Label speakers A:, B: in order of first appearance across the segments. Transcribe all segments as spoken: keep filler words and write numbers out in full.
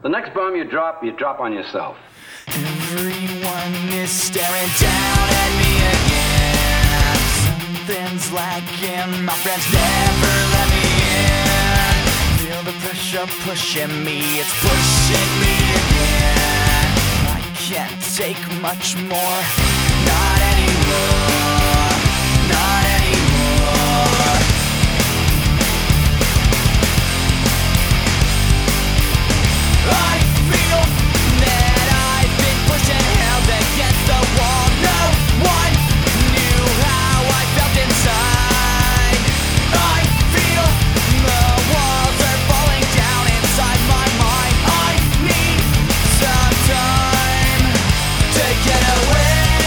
A: The next bomb you drop, you drop on yourself.
B: Everyone is staring down at me again. Something's lacking, my friends never let me in. Feel the pressure pushing me, it's pushing me again. I can't take much more, not anymore, not anymore. I feel that I've been pushing, held against the wall. No one knew how I felt inside. I feel the walls are falling down inside my mind. I need some time to get away.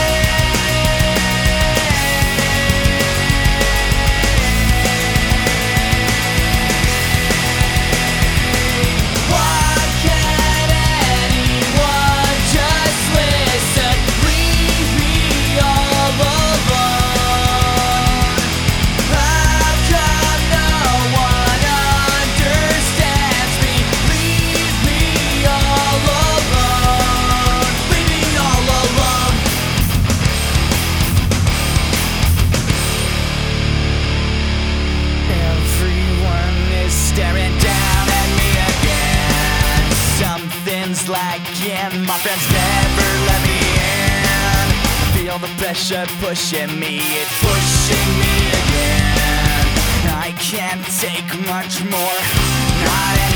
B: Why can't anyone just listen? Leave me all alone. How come no one understands me? Leave me all alone. Leave me all alone. Everyone is staring down at me again. Something's lacking, my friends never let me in. Feel the pressure pushing me, it's pushing me again. I can't take much more, not anymore.